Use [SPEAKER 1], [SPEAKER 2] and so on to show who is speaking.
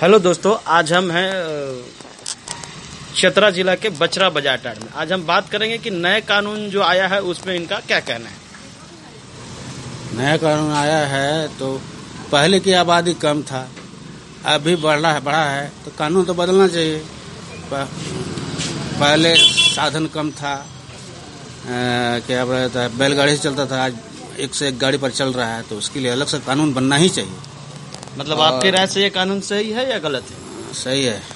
[SPEAKER 1] Hello दोस्तों, आज हम हैं चतरा जिला के बचरा बाजार टाड़ में। आज हम बात करेंगे कि नए कानून जो आया है उसमें इनका क्या कहना है।
[SPEAKER 2] नया कानून आया है तो पहले की आबादी कम था, अभी बढ़ा है तो कानून तो बदलना चाहिए। पहले साधन कम था, क्या बोलता है, बैलगाड़ी से चलता था, आज एक से एक गाड़ी पर चल रहा है, तो उसके लिए अलग से कानून बनना ही चाहिए।
[SPEAKER 1] मतलब आपकी राय से ये कानून सही है या गलत है?
[SPEAKER 2] सही है।